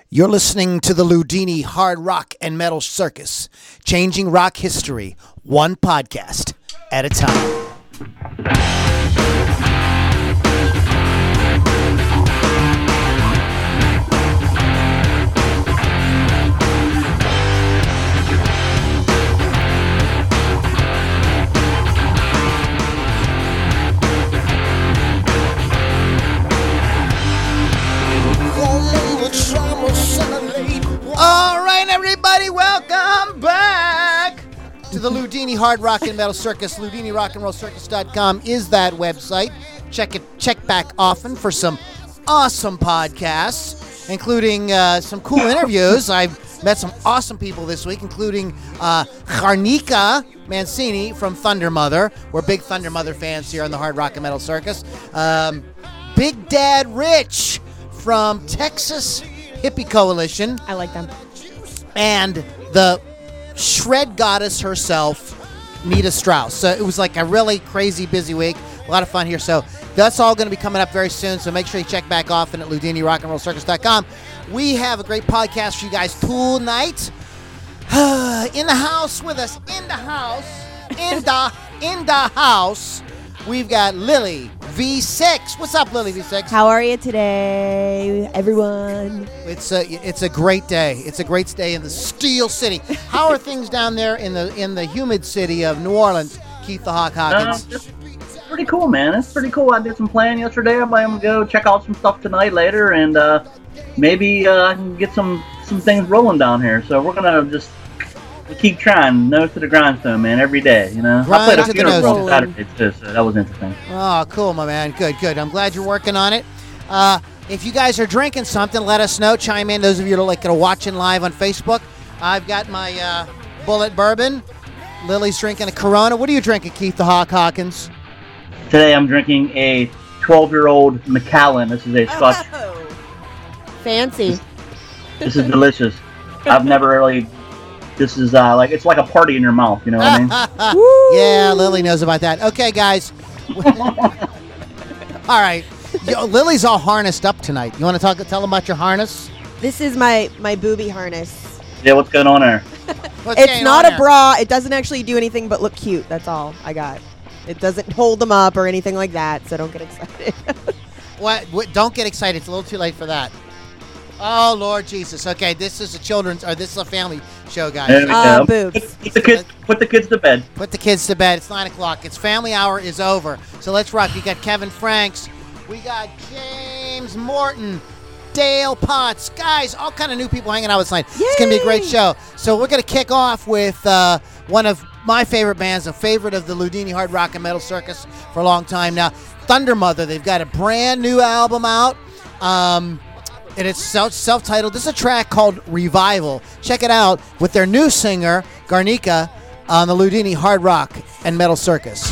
You're listening to the Ludini Hard Rock and Metal Circus, changing rock history, one podcast at a time. All right, everybody, welcome back to the Ludini Hard Rock and Metal Circus. LudiniRockandRollCircus.com is that website. Check back often for some awesome podcasts, including some cool interviews. I've met some awesome people this week, including Garnica Mancini from Thunder Mother. We're big Thunder Mother fans here on the Hard Rock and Metal Circus. Big Dad Rich from Texas Hippie Coalition. I like them. And the shred goddess herself, Nita Strauss. So it was like a really crazy busy week. A lot of fun here. So that's all going to be coming up very soon. So make sure you check back often at LudiniRockandRollCircus.com. We have a great podcast for you guys tonight. In the house with us, in the house, we've got Lily V6. What's up, Lily V6? How are you today, everyone? It's a great day. It's a great day in the Steel City. How are things down there in the humid city of New Orleans, Keith the Hawk Hawkins? It's pretty cool, man. It's pretty cool. I did some planning yesterday. I'm going to go check out some stuff tonight later, and maybe I can get some things rolling down here. So we're going to just keep trying, nose to the grindstone, man, every day, you know. I played a funeral on Saturday, too, so that was interesting. Oh, cool, my man. Good. I'm glad you're working on it. If you guys are drinking something, let us know. Chime in. Those of you that are watching live on Facebook. I've got my Bullet Bourbon. Lily's drinking a Corona. What are you drinking, Keith the Hawk Hawkins? Today I'm drinking a 12-year-old Macallan. This is a Scotch. Oh. Fancy. This is delicious. I've never really... This is it's like a party in your mouth, you know what I mean? Yeah, Lily knows about that. Okay, guys. All right. Lily's all harnessed up tonight. You want to tell them about your harness? This is my booby harness. Yeah, what's going on there? It's not a bra. It doesn't actually do anything but look cute. That's all I got. It doesn't hold them up or anything like that, so don't get excited. What? Don't get excited. It's a little too late for that. Oh, Lord Jesus. Okay, this is a family show, guys. There we go. Boobs. Put the kids to bed. Put the kids to bed. It's 9 o'clock. It's family hour is over. So let's rock. We got Kevin Franks. We got James Morton. Dale Potts. Guys, all kind of new people hanging out with us tonight. Yay! It's going to be a great show. So we're going to kick off with one of my favorite bands, a favorite of the Ludini Hard Rock and Metal Circus for a long time now, Thunder Mother. They've got a brand new album out. And it's self-titled. This is a track called Revival. Check it out with their new singer, Garnica, on the Ludini Hard Rock and Metal Circus.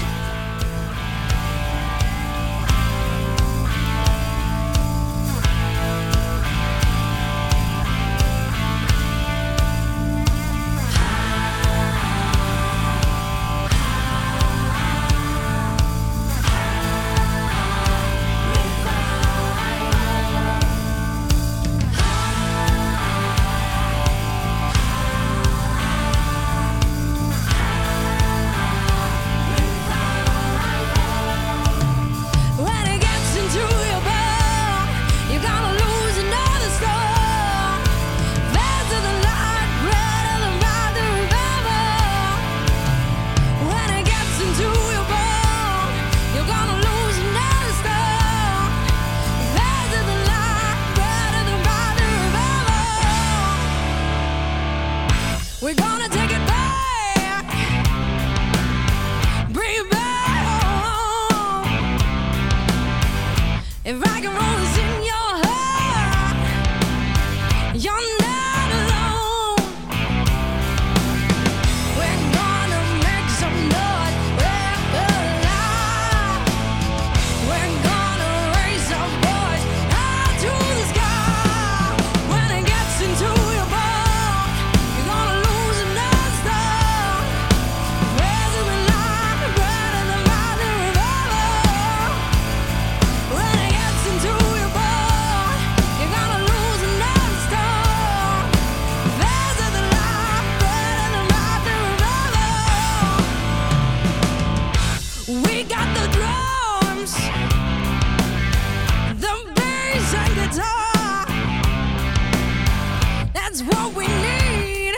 what we need.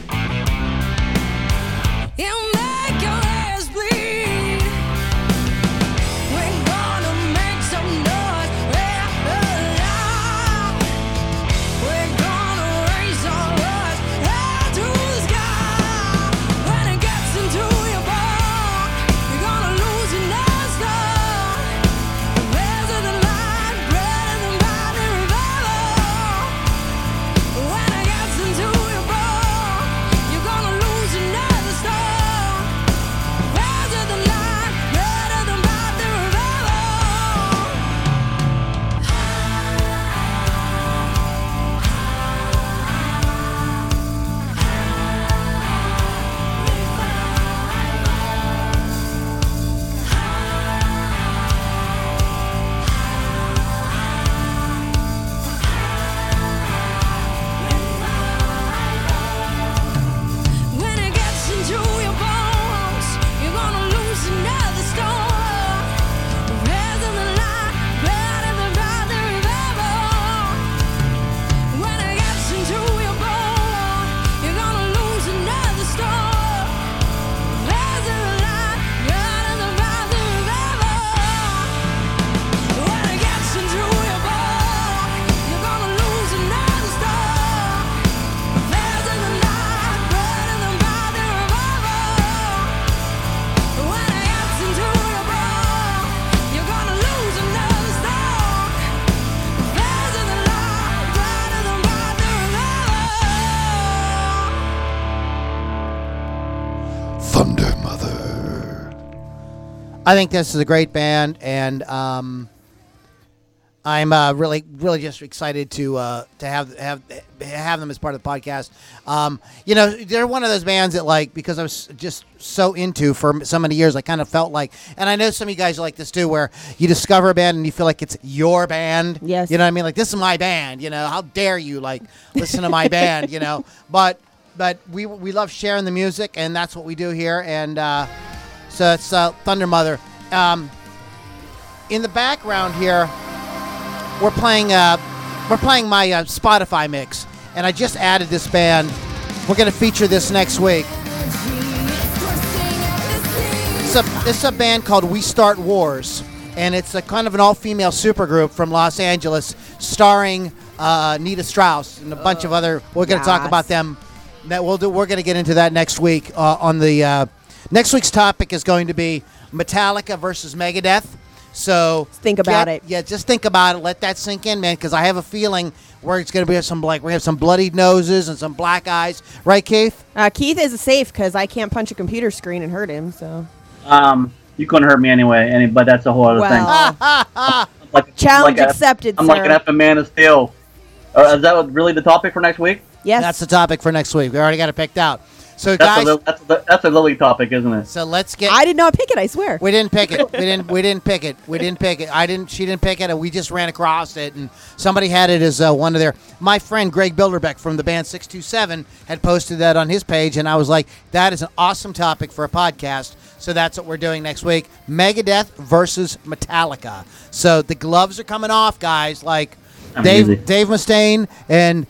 It'll make your ears bleed. We're gonna make some noise. We're gonna raise our voice high to the sky. When it gets into your bone, you're gonna lose your nerve star. The rays of the light, brighter than by the revival. When it gets into your bone, you're gonna lose your nerve star. Rays of the light, brighter than by the revival. When it gets into your bones, you're gonna lose another storm. Rays of the light, brighter than by the revival. When it gets into your bones, you're gonna lose another storm. Rays of the light, brighter than by the revival. When it gets into your bones, you're gonna lose another storm. Rays of the light, brighter than by the revival. When it gets into your bones, you're gonna lose another storm. Rays of the light, brighter than by the revival. Thunder Mother. I think this is a great band, and I'm really just excited to have them as part of the podcast. They're one of those bands that, like, because I was just so into for so many years, I kind of felt like, and I know some of you guys are like this too, where you discover a band and you feel like it's your band. Yes. You know what I mean? Like, this is my band. You know, how dare you, like, listen to my band? You know, but we love sharing the music, and that's what we do here. And so it's Thunder Mother. In the background here, we're playing my Spotify mix, and I just added this band. We're going to feature this next week. It's a band called We Start Wars, and it's a kind of an all-female supergroup from Los Angeles, starring Nita Strauss and a bunch of other. We're going to talk about them. We're going to get into that next week. On the next week's topic is going to be Metallica versus Megadeth. So Think about it. Yeah, just think about it. Let that sink in, man, because I have a feeling where it's going to be we have some bloodied noses and some black eyes, right, Keith? Keith is safe because I can't punch a computer screen and hurt him. So You couldn't hurt me anyway, but that's a whole other thing. Challenge accepted, I'm sir. like an effing Man of Steel. Is that really the topic for next week? Yes. That's the topic for next week. We already got it picked out. So, That's guys, that's a Lily topic, isn't it? so let's get. I did not pick it, I swear. We didn't pick it. We didn't pick it. She didn't pick it, and we just ran across it, and somebody had it as one of their. My friend Greg Bilderbeck from the band 627 had posted that on his page, and I was like, that is an awesome topic for a podcast. So that's what we're doing next week: Megadeth versus Metallica. So the gloves are coming off, guys. Like Dave Mustaine and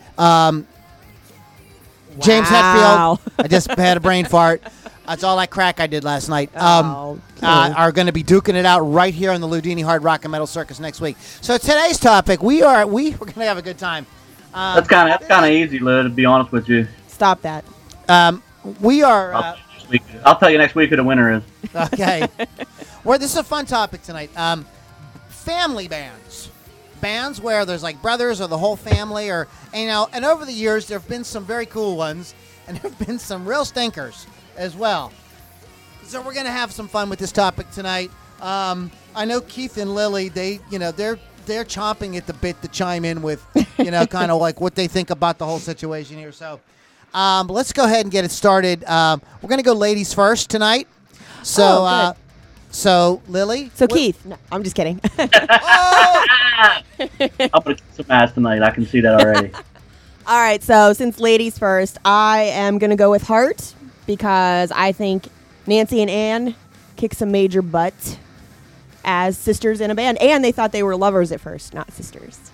James Wow. Hetfield. I just had a brain fart. That's all that crack I did last night. Are going to be duking it out right here on the Ludini Hard Rock and Metal Circus next week. So today's topic, we're going to have a good time. That's kind of easy, Lou, to be honest with you. Stop that. We are. I'll tell you next week who the winner is. Okay. This is a fun topic tonight. Family bands. Bands where there's like brothers or the whole family, and over the years there have been some very cool ones, and there have been some real stinkers as well. So we're gonna have some fun with this topic tonight. I know Keith and Lily, they're chomping at the bit to chime in with, kind of like what they think about the whole situation here. So let's go ahead and get it started. We're gonna go ladies first tonight. So. Good. So, Lily? Keith. No, I'm just kidding. I'm going to kick some ass tonight. I can see that already. All right, so since ladies first, I am going to go with Heart because I think Nancy and Ann kick some major butt as sisters in a band. And they thought they were lovers at first, not sisters.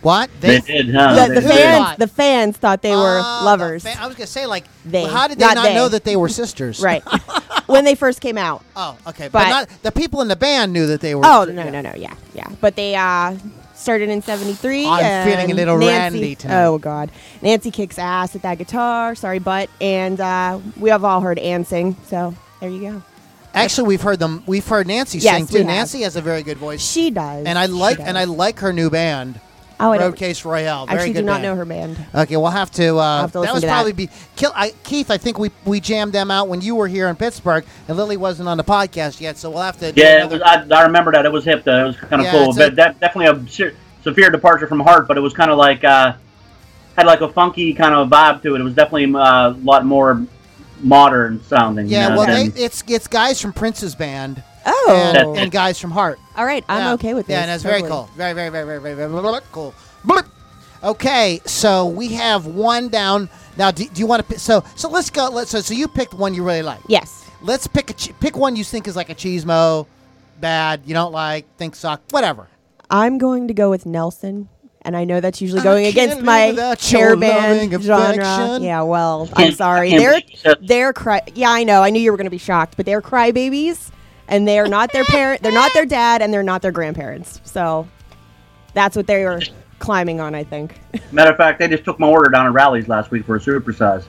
What? They did, huh? The They did. fans, the fans thought they were Oh, lovers. I was gonna say, like, They, how did they not not they. know that they were sisters? Right. When they first came out. Oh, okay. But But- not the people in the band knew that they were. Oh, no. Yeah. But they started in 73. I'm and feeling a little Nancy, randy tonight. Oh, God. Nancy kicks ass at that guitar. Sorry, butt. And we have all heard Ann sing. So there you go. Actually, we've heard them. We've heard Nancy Yes, sing we too. have. Nancy has a very good voice, She does. and I like She does. her new band, Oh, I don't- Roadcase Royale. Very actually good do not band. know her band. Okay, we'll have to. have to that listen was to that. probably be Keith. I think we jammed them out when you were here in Pittsburgh, and Lily wasn't on the podcast yet, so we'll have to. do Yeah, another- I remember that. It was hip, though. It was kind of Yeah, cool. it's But that definitely a severe departure from Heart, but it was kind of like, had like a funky kind of vibe to it. It was definitely a lot more modern sounding. Yeah, you know, well, and- it's guys from Prince's band Oh. and guys from Heart. All right. I'm Yeah. okay with this. Yeah, and that's very totally. cool. Very, very, very, very, very, very, very cool. Blip. Okay, so we have one down. Now, do you want to? So let's go. So you picked one you really like. Yes. Let's pick one you think is like a cheesemo, bad, you don't like, think suck, whatever. I'm going to go with Nelson. And I know that's usually I going can't against live my without hair your band loving genre. affection. Yeah, well, I I'm can't sorry. believe you said- They're yeah, I know. I knew you were going to be shocked, but they're crybabies, and they're not their parent. They're not their dad, and they're not their grandparents. So that's what they were climbing on, I think. Matter of fact, they just took my order down at Rally's last week for a supersize.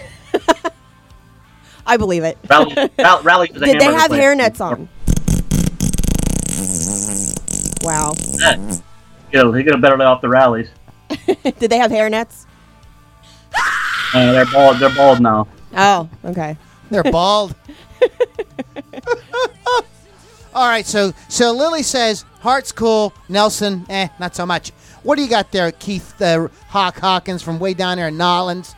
I believe it. Rally's is a Did they hamburger have place. hairnets on? Wow. He get a better lay off the Rally's. Did they have hairnets? They're bald. They're bald now. Oh, okay. They're bald. All right, so Lily says Heart's cool, Nelson, not so much. What do you got there, Keith Hawkins from way down there in Nolens,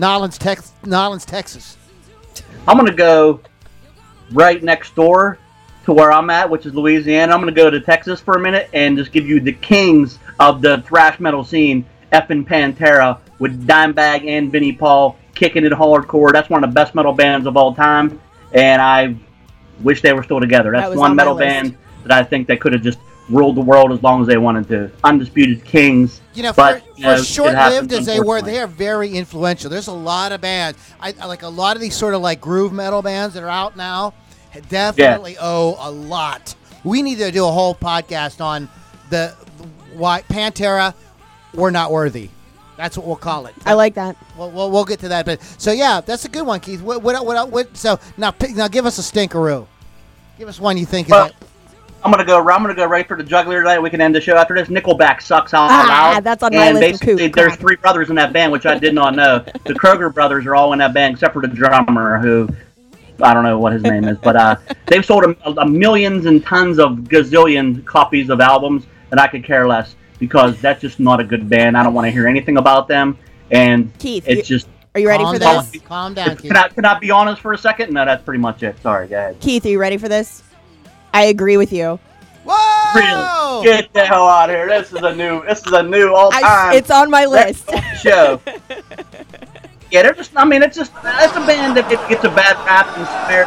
Texas? I'm gonna go right next door to where I'm at, which is Louisiana. I'm gonna go to Texas for a minute and just give you the kings of the thrash metal scene, effing Pantera, with Dimebag and Vinnie Paul kicking it hardcore. That's one of the best metal bands of all time, and I wish they were still together. That That's was one on my metal list. band that I think they could have just ruled the world as long as they wanted to. Undisputed kings. You know, but, for you know, it short-lived happens, as they were, unfortunately. they are very influential. There's a lot of bands. I like a lot of these sort of like groove metal bands that are out now. Definitely owe a lot. We need to do a whole podcast on the why Pantera were not worthy. That's what we'll call it. I like that. We'll get to that. But so yeah, that's a good one, Keith. What so now give us a stinkeroo. Give us one you think Well, is like, I'm gonna go right for the juggler tonight. We can end the show after this. Nickelback sucks out Ah, loud. that's on my and list of basically, cool there's crap. 3 brothers in that band, which I did not know. The Kroger brothers are all in that band, except for the drummer, who I don't know what his name is, but they've sold a millions and tons of gazillion copies of albums, and I could care less because that's just not a good band. I don't want to hear anything about them, and Keith, it's just. Are you ready calm for down, this? calm down, Keith. Can I be honest for a second? No, that's pretty much it. Sorry, go ahead. Keith, are you ready for this? I agree with you. Whoa! Really? Get the hell out of here! This is a new all time. It's on my list. show. Yeah, they're just. I mean, it's a band that gets a bad rap and smear.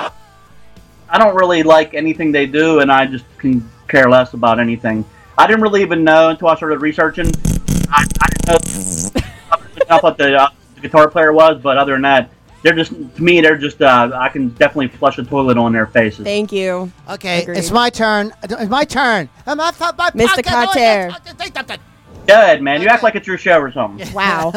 I don't really like anything they do, and I just can care less about anything. I didn't really even know until I started researching. I didn't know what the guitar player was, but other than that, they're just to me. They're just. I can definitely flush a toilet on their faces. Thank you. Okay, Agreed. it's my turn. It's my turn. Mr. Carter. Go ahead, man. You act like it's your show or something. Wow.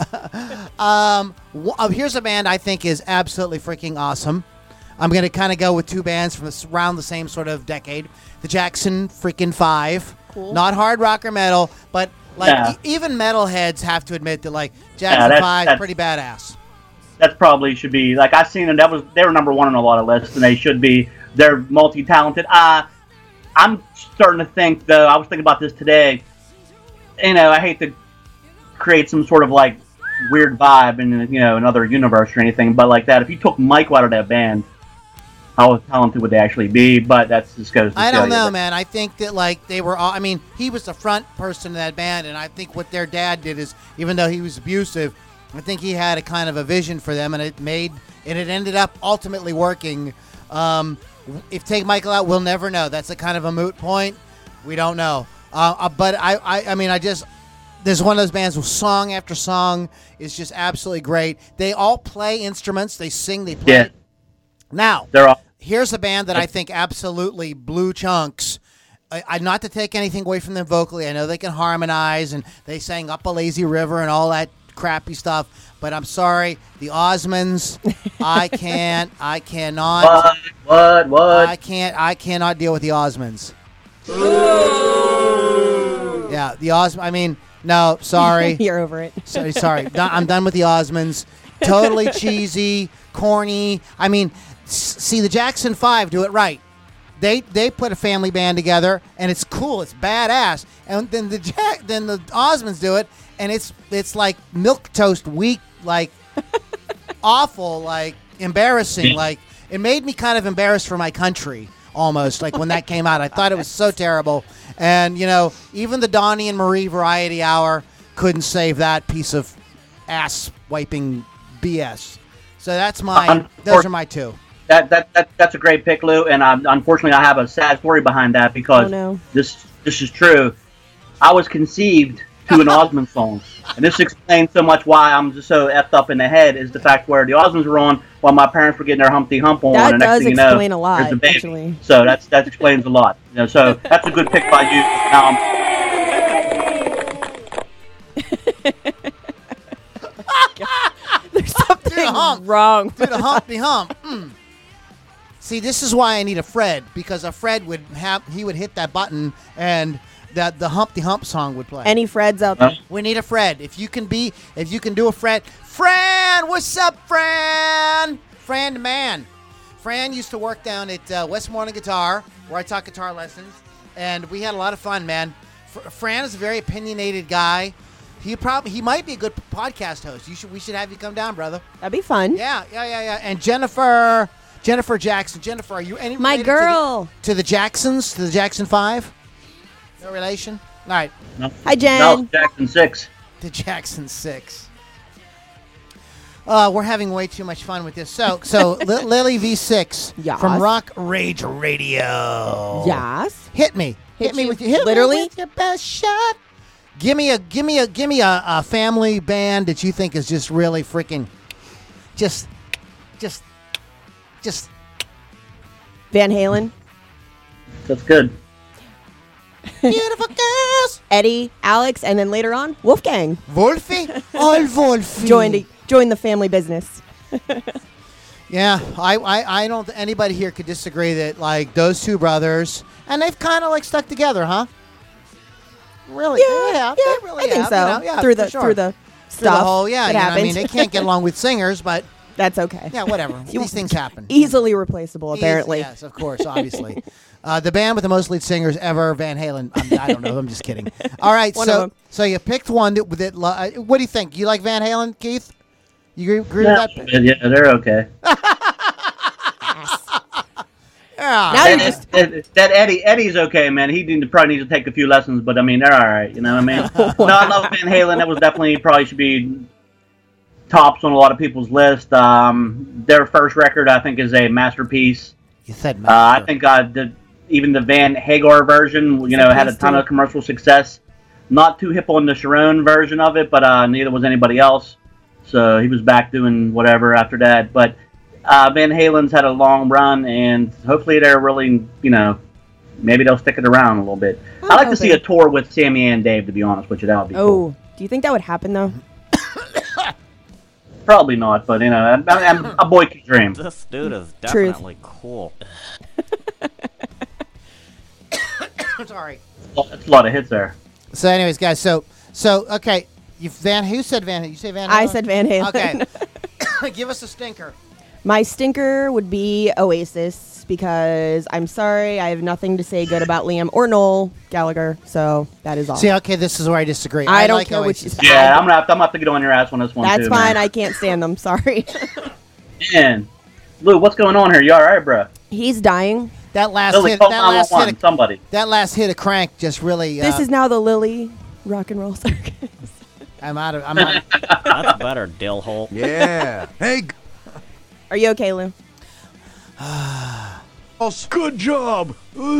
Here's a band I think is absolutely freaking awesome. I'm going to kind of go with 2 bands from around the same sort of decade. The Jackson freaking 5. Cool. Not hard rock or metal, but like Yeah. even metalheads have to admit that like Jackson that's- 5 that's- pretty badass. That probably should be like I've seen them. They were number 1 on a lot of lists, and they should be. They're multi-talented. I'm starting to think though. I was thinking about this today. You know, I hate to create some sort of like weird vibe in another universe or anything, but like that. If you took Michael out of that band, how talented would they actually be? But that's just goes to I show don't you know, that- man. I think that like they were all. I mean, he was the front person in that band, and I think what their dad did is, even though he was abusive, I think he had a kind of a vision for them, and it ended up ultimately working. If take Michael out, we'll never know. That's a kind of a moot point. We don't know. But I mean, There's one of those bands where song after song is just absolutely great. They all play instruments. They sing. They play. Yeah. Now, They're all. here's a band that I think absolutely blew chunks. Not to take anything away from them vocally. I know they can harmonize, and they sang Up a Lazy River and all that crappy stuff. But I'm sorry, the Osmonds. I cannot. What? I cannot deal with the Osmonds. Yeah, the I mean, no, sorry. You're over it. Sorry. I'm done with the Osmonds. Totally cheesy, corny. I mean, see, the Jackson 5 do it right. They put a family band together, and it's cool. It's badass. And then the Osmonds do it, and it's like milquetoast weak, like awful, like embarrassing. Like it made me kind of embarrassed for my country almost. Like when that came out, I thought it was so terrible. And even the Donnie and Marie Variety Hour couldn't save that piece of ass wiping BS. So that's mine. Those are my two. That's a great pick, Lou. And unfortunately, I have a sad story behind that because this is true. I was conceived to an Osmond song, and this explains so much why I'm just so effed up in the head. Is the fact where the Osmonds were on while my parents were getting their Humpty Hump on, That and next does thing you know, explain a lot, there's a baby. actually. So that explains a lot. So that's a good pick by you. Now There's something hump. wrong. Do the Humpty Hump. See, this is why I need a Fred, because a Fred would hit that button and that the Humpty Hump song would play. Any Freds out there? We need a Fred. If you can do a Fred. Fran, what's up, Fran? Fran the man. Fran used to work down at Westmoreland Guitar, where I taught guitar lessons, and we had a lot of fun, man. Fran is a very opinionated guy. He might be a good podcast host. We should have you come down, brother. That'd be fun. Yeah. And Jennifer Jackson. Jennifer, are you any My related girl. to the Jacksons, to the Jackson 5? No relation? All right. no, Hi, Jen. no, Jackson 6. The Jackson 6. We're having way too much fun with this. So Lily V6 Yes. from Rock Rage Radio. Yes. Hit me. Hit me with literally? your best shot. Give me a family band that you think is just really freaking just Van Halen, That's good. beautiful girls. Eddie, Alex, and then later on, Wolfgang Wolfie? All Wolfie. joined the family business. Yeah, I don't think anybody here could disagree that like those two brothers, and they've kind of like stuck together, huh? Really? Yeah, they really I think have, so. yeah, through for the sure. through the Through stuff. the whole, yeah. that I happens. mean, they can't get along with singers, but That's okay. yeah, whatever. These things happen. Easily replaceable, apparently. Yes, of course, obviously. The band with the most lead singers ever, Van Halen. I don't know. I'm just kidding. All right, One of them. so you picked one that what do you think? You like Van Halen, Keith? You agree with that? Yeah, they're okay. Yeah. Now you're just That Eddie's okay, man. Probably needs to take a few lessons, but I mean they're all right. You know what I mean? No, I love Van Halen. That was definitely probably should be tops on a lot of people's list. Their first record, I think, is a masterpiece. You said I think even the Van Hagar version, had a ton of commercial success. Not too hip on the Sharon version of it, but neither was anybody else. So he was back doing whatever after that. But Van Halen's had a long run, and hopefully they're really, maybe they'll stick it around a little bit. I'd like to see a tour with Sammy and Dave, to be honest with you. That would be cool. do you think that would happen though? Probably not, but, a boy can dream. This dude is Truth. definitely cool. Sorry. That's a lot of hits there. So, anyways, guys, so okay, who said Van Halen? You say Van Halen? I said Van Halen. Okay. Give us a stinker. My stinker would be Oasis because I'm sorry, I have nothing to say good about Liam or Noel Gallagher, so that is all. See, okay, this is where I disagree. I don't like care which Oasis. is Yeah, I'm gonna have to get on your ass on this one That's too. fine. Man. I can't stand them. Sorry. Man, Lou, what's going on here? You all right, bro? He's dying. That last Lily, hit, call that last 911, hit, somebody. that last hit of Crank just really. This is now the Lily Rock and Roll Circus. I'm out of. That's better, Dillhole. Yeah. Hey. Are you okay, Lou? Oh, Good job.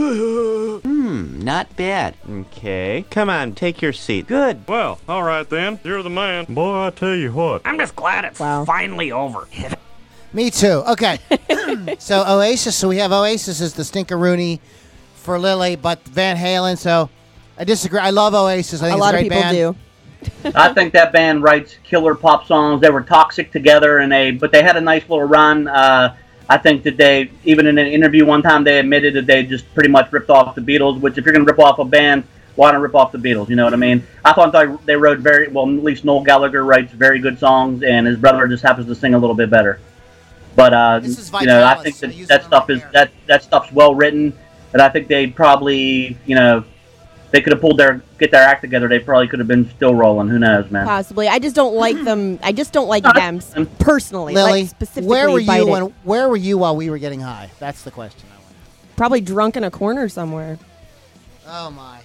Not bad. Okay. Come on, take your seat. Good. Well, all right then. You're the man. Boy, I tell you what. I'm just glad it's Wow. finally over. Me too. Okay. So Oasis. So we have Oasis as the Stinkeroonie for Lily, but Van Halen. So I disagree. I love Oasis. I think A it's lot a of great people band. do. I think that band writes killer pop songs. They were toxic together, but they had a nice little run. I think that they, even in an interview one time, they admitted that they just pretty much ripped off the Beatles. Which, if you're going to rip off a band, why not rip off the Beatles? You know what I mean? I thought they wrote very well. At least Noel Gallagher writes very good songs, and his brother just happens to sing a little bit better. But This is you know, I Vitalis. think I use that it on stuff my is hair. that stuff's well written, and I think they probably, you know, they could have get their act together. They probably could have been still rolling. Who knows, man? Possibly. I just don't like them. I just don't like them personally. Lily, like specifically where were Bite you It. where were you while we were getting high? That's the question. Probably drunk in a corner somewhere. Oh my!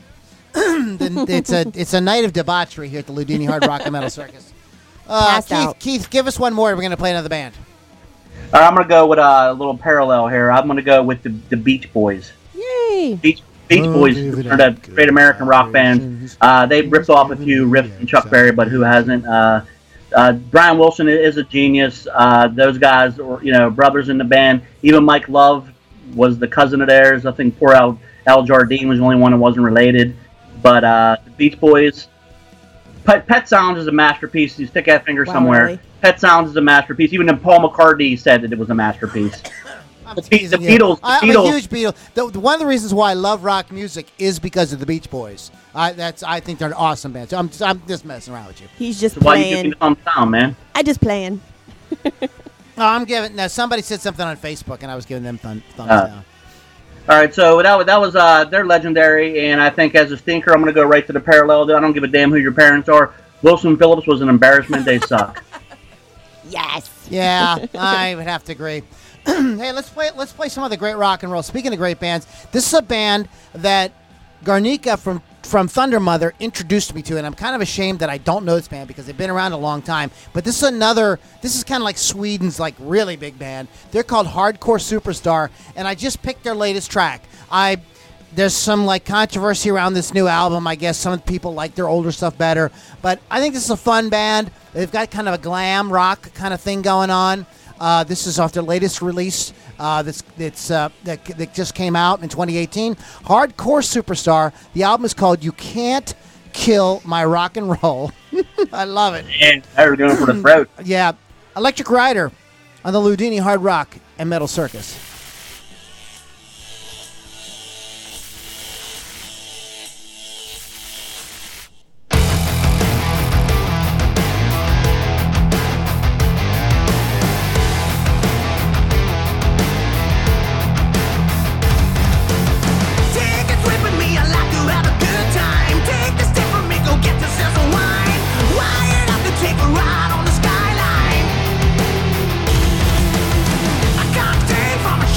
it's a night of debauchery here at the Ludini Hard Rock and Metal Circus. Passed out. Keith, give us one more. We're going to play another band. All right, I'm gonna go with a little parallel here. I'm gonna go with the Beach Boys. Yay! Beach Boys are the great American rock band. They ripped off a few riffs from Chuck Berry, but who hasn't? Brian Wilson is a genius. Those guys were, you know, brothers in the band. Even Mike Love was the cousin of theirs. I think poor Al Jardine was the only one that wasn't related. But the Beach Boys. Pet Sounds is a masterpiece. You stick that finger Wow, somewhere. really? Pet Sounds is a masterpiece. Even Paul McCartney said that it was a masterpiece. The teasing you. Beatles. I'm The a Beatles. huge Beatles. One of the reasons why I love rock music is because of the Beach Boys. I think they're an awesome band. So I'm just messing around with you. He's just Why you give me playing. the thumbs down, man? I just playing. No, I'm giving. Now somebody said something on Facebook, and I was giving them thumbs down. All right, so that was they're legendary, and I think as a stinker, I'm going to go right to the parallel. I don't give a damn who your parents are. Wilson Phillips was an embarrassment. They suck. Yes. Yeah, I would have to agree. Hey, let's play some of the great rock and roll. Speaking of great bands, this is a band that Garnica from Thunder Mother introduced me to, and I'm kind of ashamed that I don't know this band because they've been around a long time. But this is kind of like Sweden's like really big band. They're called Hardcore Superstar, and I just picked their latest track. There's some like controversy around this new album. I guess some people like their older stuff better, but I think this is a fun band. They've got kind of a glam rock kind of thing going on. This is off their latest release that just came out in 2018. Hardcore Superstar. The album is called You Can't Kill My Rock and Roll. I love it. And they were going for the throat. Yeah. Electric Rider on the Ludini Hard Rock and Metal Circus. Take a trip with me, I like to have a good time. Take the step from me, go get yourself some wine. Wired up to take a ride on the skyline. A cocktail from a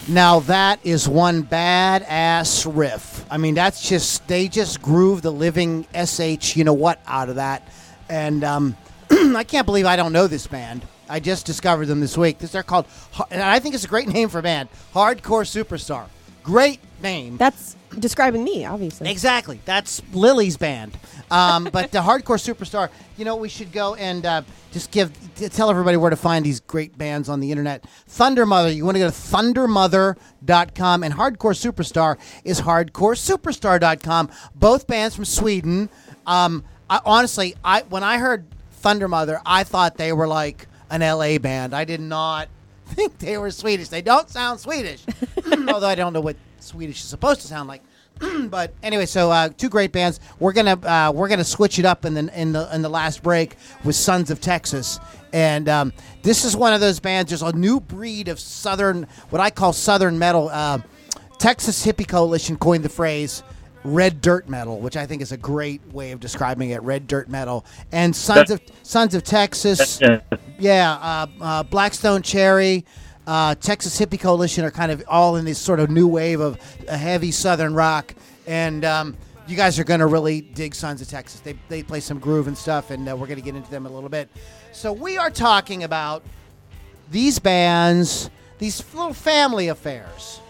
Now that is one badass riff. I mean, they just groove the living sh you know what out of that, and I can't believe I don't know this band. I just discovered them this week. They're called, and I think it's a great name for a band, Hardcore Superstar. Great name. That's describing me, obviously. Exactly. That's Lily's band. But the Hardcore Superstar, you know, we should go and just tell everybody where to find these great bands on the internet. Thunder Mother, you want to go to thundermother.com, and Hardcore Superstar is hardcoresuperstar.com. Both bands from Sweden. Honestly, when I heard Thunder Mother, I thought they were like an LA band. I did not think they were Swedish. They don't sound Swedish, although I don't know what Swedish is supposed to sound like. But anyway, so two great bands. We're gonna switch it up in the last break with Sons of Texas, and this is one of those bands. There's a new breed of what I call southern metal. Texas Hippie Coalition coined the phrase red dirt metal, which I think is a great way of describing it. Red dirt metal. And Sons of Texas, Blackstone Cherry, Texas Hippie Coalition are kind of all in this sort of new wave of a heavy southern rock, and you guys are going to really dig Sons of Texas. They play some groove and stuff, and we're going to get into them a little bit. So we are talking about these bands, these little family affairs,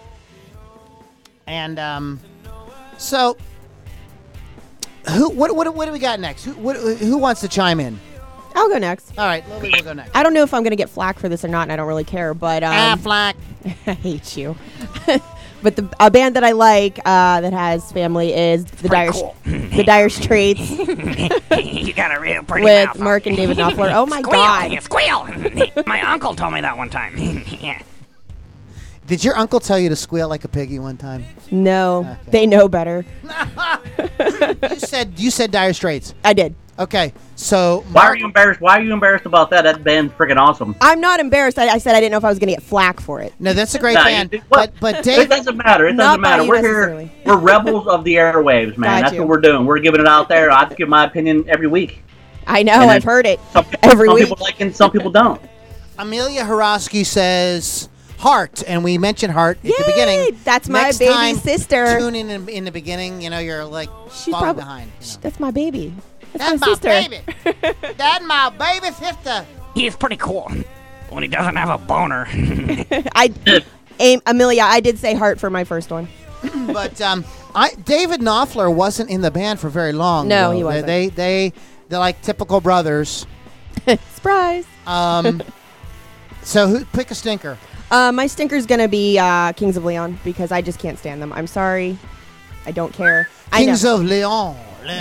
and so what do we got next? Who wants to chime in? I'll go next. All right, Lily will go next. I don't know if I'm going to get flack for this or not, and I don't really care, but... flack. I hate you. But a band that I like that has family is the Dire Straits. You got a real pretty with mouth. Mark and David Knopfler. Oh, my Squeal, God. you squeal. My uncle told me that one time. Yeah. Did your uncle tell you to squeal like a piggy one time? No, Okay. they know better. You said Dire Straits. I did. Okay, so Why are you embarrassed? Why are you embarrassed about that? That band's freaking awesome. I'm not embarrassed. I said I didn't know if I was going to get flack for it. No, that's a great Nah, band. you- what? But It Dave, doesn't matter. It Not doesn't by matter. you We're here. necessarily. We're rebels of the airwaves, man. Got That's you. what we're doing. We're giving it out there. I give my opinion every week. I know. And then I've heard it Some, every some week. people like it, and some people don't. Amelia Horosky says Heart, and we mentioned Heart at the Yay! beginning. That's my Next baby time, sister. Tune in the beginning. You know, you're like She's falling probably behind. You know. That's my baby. That's my my sister. baby. That's my baby sister. He's pretty cool when he doesn't have a boner. Amelia, I did say heart for my first one. But David Knopfler wasn't in the band for very long. No, though. he wasn't. They're like typical brothers. Surprise. So pick a stinker. My stinker's going to be Kings of Leon because I just can't stand them. I'm sorry. I don't care. Kings I know. of Leon.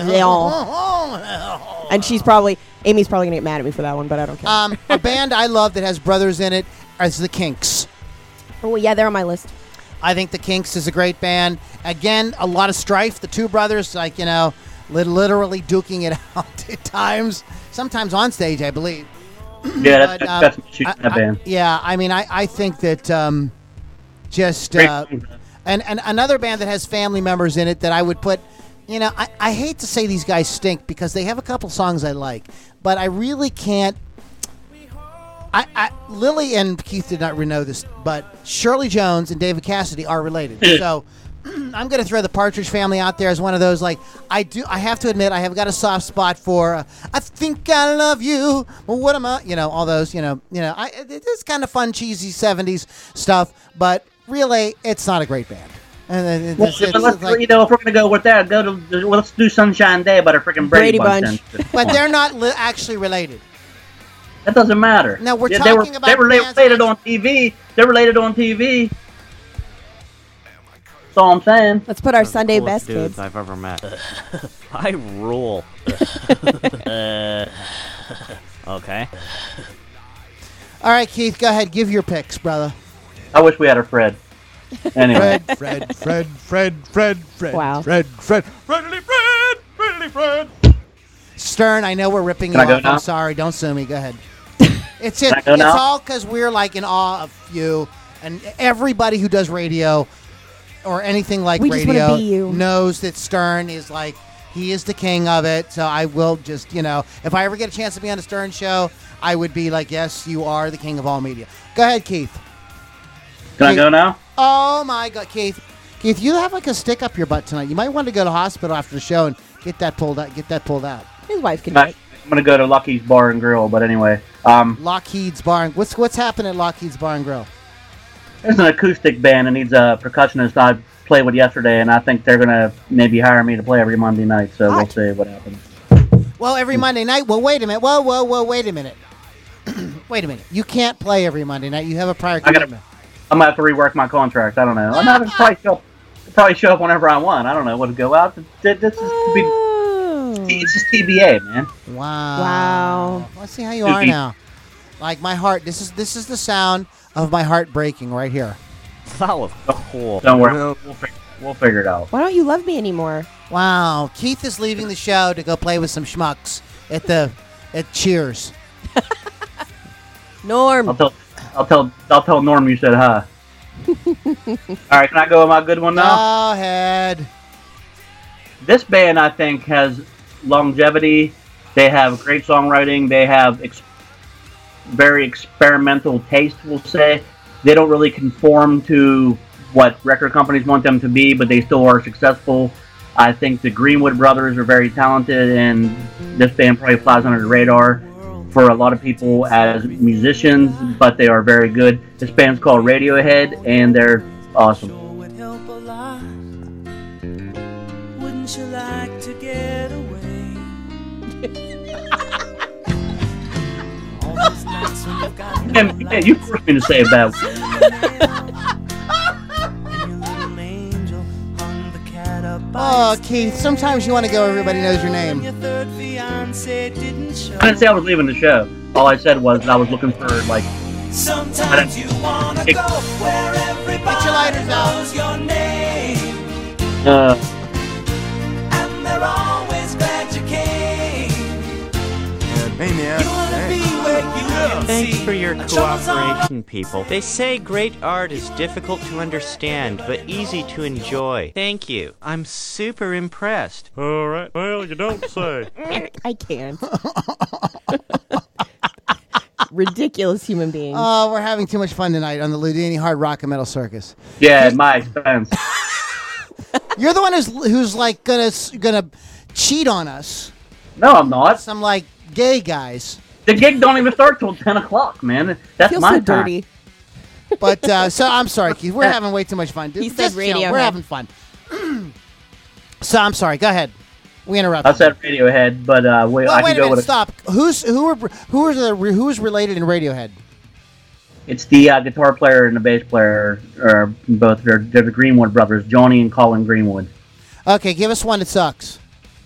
And Amy's probably going to get mad at me for that one, but I don't care. A band I love that has brothers in it is the Kinks. Oh, yeah, they're on my list. I think the Kinks is a great band. Again, a lot of strife. The two brothers, like, you know, literally duking it out at times. Sometimes on stage, I believe. Yeah, But, that's shooting that band. Yeah, I mean, I think that just Great. and another band that has family members in it that I would put, you know, I hate to say these guys stink because they have a couple songs I like, but I really can't. Lily and Keith did not know this, but Shirley Jones and David Cassidy are related. So I'm going to throw the Partridge Family out there as one of those. Like I have to admit, I have got a soft spot for. I think I love you. Well, what am I? You know, all those. You know. It's kind of fun, cheesy '70s stuff, but really, it's not a great band. And Well, let's, you know, if we're gonna go with that, let's do Sunshine Day by the freaking Brady Bunch. then. but they're not actually related. That doesn't matter. No, we're they talking about they were bands related that- on TV. They're related on TV. That's all I'm saying. Let's put our Those are the Sunday coolest best dudes kids. I've ever met. I rule. Okay. All right, Keith, go ahead. Give your picks, brother. I wish we had a Fred. Anyway, Fred. Wow. Fredly Fred. Stern, I know we're ripping you Can I go off. now? I'm sorry. Don't sue me. Go ahead. It's Can I go now? all because we're like in awe of you, and everybody who does radio or anything like We just wanna radio be you. knows that Stern is like he is the king of it. So I will just, you know, if I ever get a chance to be on a Stern show, I would be like, yes, you are the king of all media. Go ahead, Keith. can I go now? Oh my God, Keith. Keith, you have like a stick up your butt tonight. You might want to go to hospital after the show and get that pulled out. His wife can do it. I'm gonna go to Lucky's Bar and Grill, but anyway, Lockheed's Bar. What's happening at Lockheed's Bar and Grill? there's an acoustic band that needs a percussionist I played with yesterday, and I think they're gonna maybe hire me to play every Monday night. So we'll see what happens. Well, every Monday night. Well, wait a minute. Whoa, wait a minute. Wait a minute. You can't play every Monday night. You have a prior commitment. I'm gonna have to rework my contract. I don't know. I'm not probably show up whenever I want. I don't know. Would it go out? It's just TBA, man. Wow. Let's see how you are now. Like my heart. This is the sound of my heart breaking right here. That was cool. Don't worry. We'll figure it out. Why don't you love me anymore? Wow. Keith is leaving the show to go play with some schmucks at Cheers. Norm. I'll tell Norm you said hi. All right, can I go with my good one now? Go ahead. This band, I think, has longevity. They have great songwriting. They have very experimental taste, we'll say. They don't really conform to what record companies want them to be, but they still are successful. I think the Greenwood brothers are very talented, and this band probably flies under the radar for a lot of people as musicians, but they are very good. This band's called Radiohead, and they're awesome. Would help a lot. Wouldn't you like to get away? All those nights when you've got Man, you forced me to say that. Oh, Keith, sometimes you want to go everybody knows your name. I didn't say I was leaving the show. All I said was I was looking for, like... Sometimes you wanna go where everybody knows your name. And they're always glad you came. Hey, man. You wanna be where you can Thanks see for your the troubles on cooperation, people. They say great art is difficult to understand, but easy to enjoy. Thank you. I'm super impressed. All right. Well, you don't say. I can't. Ridiculous human beings. Oh, we're having too much fun tonight on the Ludini Hard Rock and Metal Circus. Yeah, at my expense. You're the one who's like gonna cheat on us. No, I'm not. Some like gay guys. The gig don't even start till 10 o'clock, man. That's Feels my so time. dirty. But so I'm sorry, Keith. We're having way too much fun. He said Just chill. Radiohead. We're having fun. So I'm sorry. Go ahead. We interrupted. I said Radiohead, but I Well, can wait a go minute. with Stop. Who's related in Radiohead? It's the guitar player and the bass player, or both. They're the Greenwood brothers, Johnny and Colin Greenwood. Okay, give us one that sucks.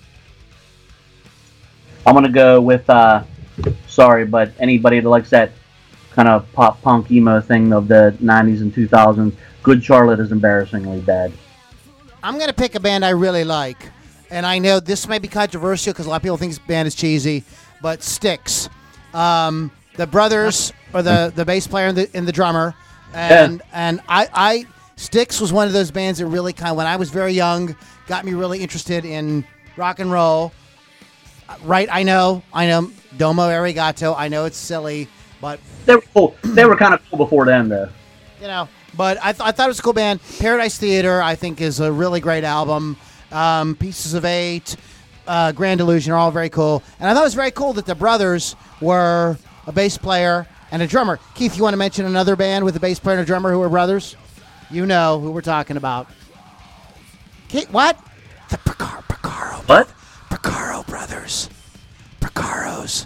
I'm gonna go with. Sorry, but anybody that likes that kind of pop punk emo thing of the 90s and 2000s, Good Charlotte is embarrassingly bad. I'm going to pick a band I really like. And I know this may be controversial because a lot of people think this band is cheesy, but Styx. The brothers, or the bass player and the drummer. And I Styx was one of those bands that really kind of, when I was very young, got me really interested in rock and roll. Right, I know, Domo Arigato. I know it's silly, but they were cool. They were kind of cool before then, though. You know, but I thought it was a cool band. Paradise Theater, I think, is a really great album. Pieces of Eight, Grand Illusion are all very cool. And I thought it was very cool that the brothers were a bass player and a drummer. Keith, you want to mention another band with a bass player and a drummer who were brothers? You know who we're talking about. Keith, what? The Picaro. What? Picaro brothers. Picaros.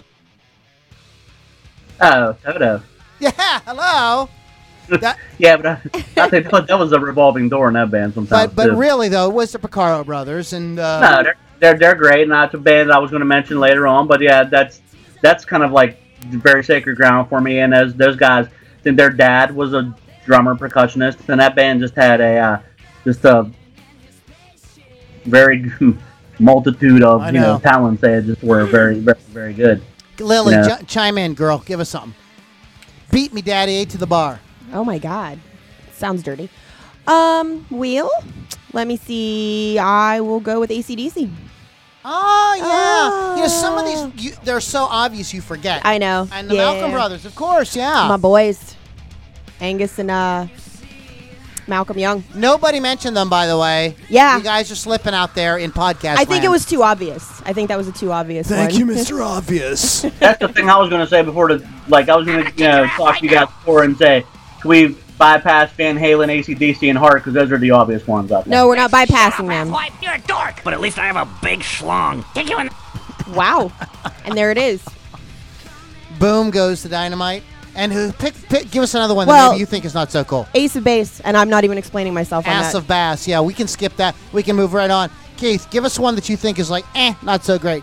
Oh, Toto. Yeah, hello. Yeah, but I think that was a revolving door in that band sometimes. But too. really though, it was the Picaro brothers, and no, they're great, and that's a band I was going to mention later on. But yeah, that's kind of like very sacred ground for me. And as those guys, then their dad was a drummer percussionist, and that band just had a very multitude of talents. They just were very, very, very good. Lily, chime in, girl. Give us something. Beat me, Daddy. A to the bar. Oh my God, sounds dirty. Wheel. Let me see. I will go with AC/DC. Oh yeah. You know, some of these they're so obvious you forget. I know. And the Malcolm brothers, of course. Yeah. My boys, Angus and Malcolm Young. Nobody mentioned them, by the way. Yeah. You guys are slipping out there in podcast I think land. it was too obvious. I think that was a too obvious one. Mr. Obvious. That's the thing I was going to say before. I was going to talk to you guys before and say, can we bypass Van Halen, AC/DC, and Heart because those are the obvious ones out there. No, we're not bypassing them. Wife, you're a dork. But at least I have a big schlong. Kick you in. Wow. And there it is. Boom goes the Dynamite. And who pick give us another one that Well, maybe you think is not so cool. Ace of Base, and I'm not even explaining myself on Ass that. of Bass. Yeah, we can skip that. We can move right on. Keith, give us one that you think is like, not so great.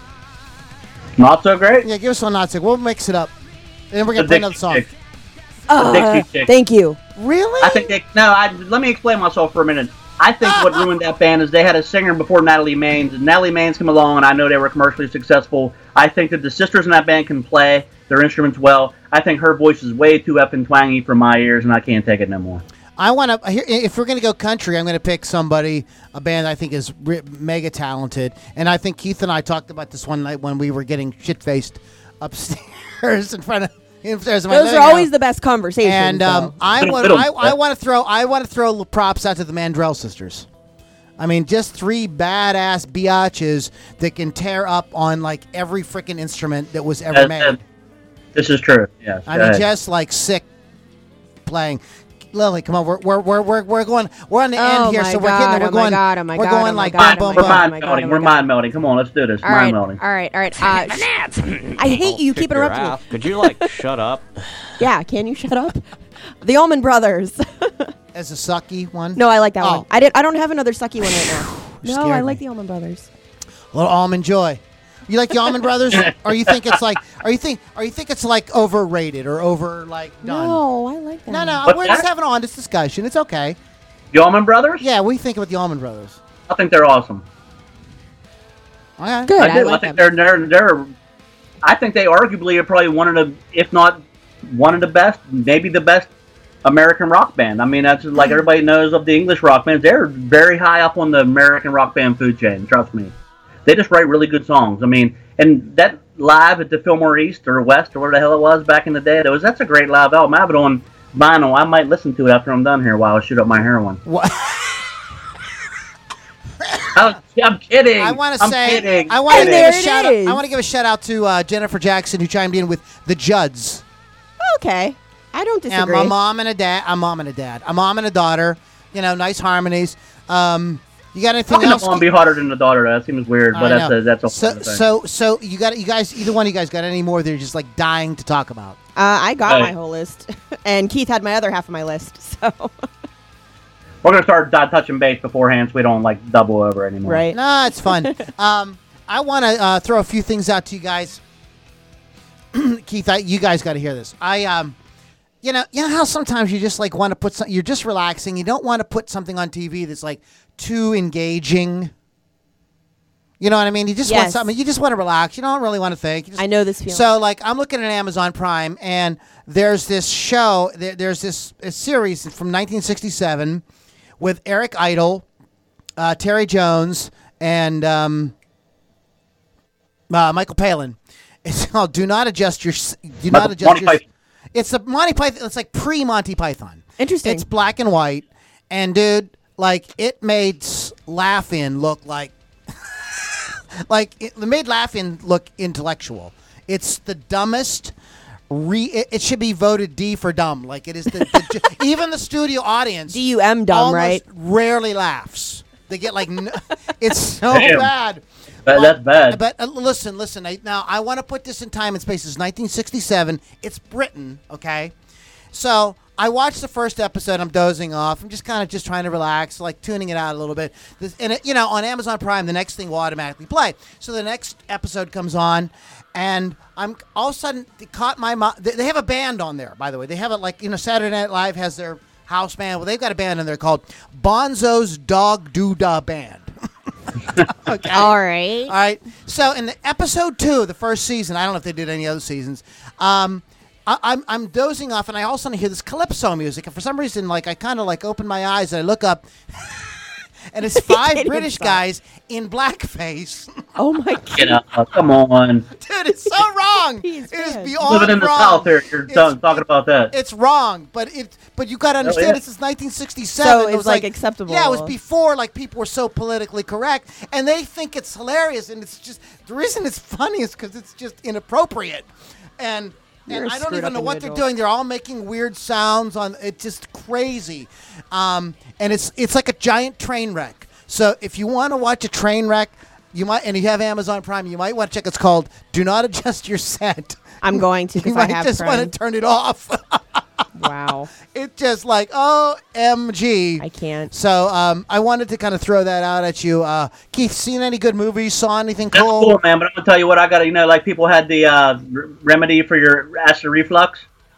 Not so great? Yeah, give us one not so. We'll mix it up. And then we're going to The play another song. Dixie Chicks. Dixie Chicks. Thank you. Really? I think let me explain myself for a minute. I think what ruined that band is they had a singer before Natalie Maines, and Natalie Maines came along, and I know they were commercially successful. I think that the sisters in that band can play their instruments well. I think her voice is way too effing twangy for my ears, and I can't take it no more. I want to. If we're going to go country, I'm going to pick a band I think is mega talented, and I think Keith and I talked about this one night when we were getting shit faced upstairs in front of. Those are always the best conversations. And though. I want to throw props out to the Mandrell sisters. I mean, just three badass biatches that can tear up on like every freaking instrument that was ever made. This is true. Yes. I mean, just like sick playing. Lily, come on, we're going. We're on the end here, so we're going. We're going like boom, boom, We're boom. mind melding. We're mind melding. Come on, let's do this. All right, Mind melding. all right. I hate you. Keep interrupting me. Could you like shut up? Yeah, can you shut up? The Allman Brothers. As a sucky one. No, I like that Oh. one. I don't have another sucky one right now. No, scared I like me. the Allman Brothers. Little Almond Joy. You like the Almond Brothers, or you think it's like, or you think it's like overrated or over like done? No, I like that. No. What's We're that? just having an honest discussion. It's okay. The Allman Brothers? Yeah, what do you think about the Almond Brothers? I think they're awesome. Okay. Good. I do. like think them. they're. I think they arguably are probably one of the, if not one of the best, maybe the best American rock band. I mean, that's like everybody knows of the English rock bands. They're very high up on the American rock band food chain. Trust me. They just write really good songs. I mean, and that live at the Fillmore East or West or whatever the hell it was back in the day, that's a great live album. I have it on vinyl. I might listen to it after I'm done here while I shoot up my heroin. What? I'm kidding. I want to say, kidding. I want to there give a it shout out. is. I want to give a shout out to Jennifer Jackson, who chimed in with the Judds. Okay. I don't Yeah, disagree. a mom and a dad. A mom and a dad. A mom and a daughter. You know, nice harmonies. You got anything How can the else? mom be hotter than the daughter? That seems weird, but I know. that's a whole other thing. So you guys, either one of you guys got any more that you're just like dying to talk about? I got Hey. my whole list. And Keith had my other half of my list. So, We're gonna start touching base beforehand, so we don't like double over anymore. right. No, it's fun. I want to throw a few things out to you guys. Keith, you guys got to hear this. You know how sometimes you just like want to put you're just relaxing. You don't want to put something on TV that's like too engaging. You know what I mean? You just want Yes. something. You just want to relax. You don't really want to think. You just, I know this feeling. So, like, I'm looking at Amazon Prime, and there's this show. There's this a series from 1967 with Eric Idle, Terry Jones, and Michael Palin. It's called "Do Not Adjust Your." Do not adjust Monty your. Python. It's a Monty Python. It's like pre-Monty Python. Interesting. It's black and white, and dude, like it made Laugh-In look like. Like it made Laugh-In look intellectual. It's the dumbest. It should be voted D for dumb. Like it is even the studio audience. DUM dumb, almost right? Rarely laughs. They get like it's so Damn. bad. That's bad. But listen. Now I want to put this in time and space. It's 1967. It's Britain, okay? So I watched the first episode. I'm dozing off. I'm just kind of just trying to relax, like tuning it out a little bit. On Amazon Prime, the next thing will automatically play. So the next episode comes on, and I'm all of a sudden it caught my mind. They have a band on there, by the way. They have it like Saturday Night Live has their house band. Well, they've got a band on there called Bonzo's Dog Doodah Band. Okay. All right. All right. So in the episode 2 of the first season, I don't know if they did any other seasons. I'm dozing off, and I all of a sudden hear this calypso music, and for some reason, like I kind of like open my eyes and I look up, and it's 5 can't even British stop. guys in blackface. Oh my god. You know, come on. Dude, it's so wrong. He's It is bad. beyond Living in the wrong. South here, you're It's- talking about that. It's wrong, but you got to understand yeah. this is 1967. So It it's was like acceptable. Yeah, it was before like people were so politically correct, and they think it's hilarious, and it's just the reason it's funny is because it's just inappropriate, and You're a I don't screwed even up know what they're individual. doing. They're all making weird sounds on. It's just crazy, and it's like a giant train wreck. So if you want to watch a train wreck. You might, and you have Amazon Prime. You might want to check. It's called "Do Not Adjust Your Set." I'm going to You because I might have just want Prime. to turn it off. Wow. It's just like OMG. I can't. So I wanted to kind of throw that out at you. Keith, seen any good movies? Saw anything That's cool? cool, man. But I'm gonna tell you what I got. You know, like people had the remedy for your acid reflux.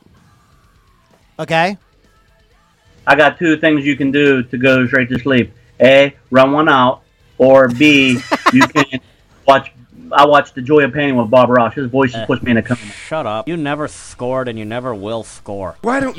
Okay. I got 2 things you can do to go straight to sleep. A, run one out, or B, you can watch. I watched The Joy of Painting with Bob Ross. His voice just puts me in a coma. Shut up. You never scored and you never will score. Why don't you?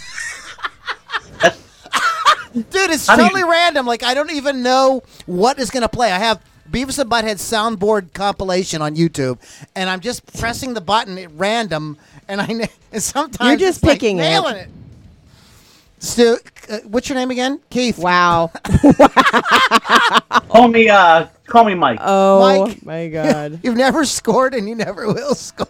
Dude, it's How do you- totally random. Like, I don't even know what is going to play. I have Beavis and Butthead soundboard compilation on YouTube, and I'm just pressing the button at random, and and sometimes You're just it's like picking it. nailing it. Stu, what's your name again? Keith. Wow. Call me Mike. Oh Mike. my god. You've never scored, and you never will score.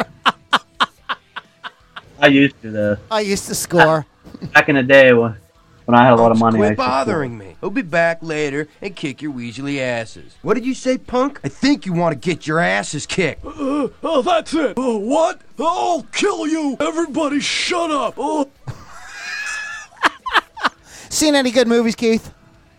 I used to the I used to score. back in the day when I had a lot of money. I Quit used to score. bothering me. He'll be back later and kick your Weasley asses. What did you say, punk? I think you want to get your asses kicked. Oh, that's it. What? I'll kill you. Everybody shut up. Oh. Seen any good movies, Keith?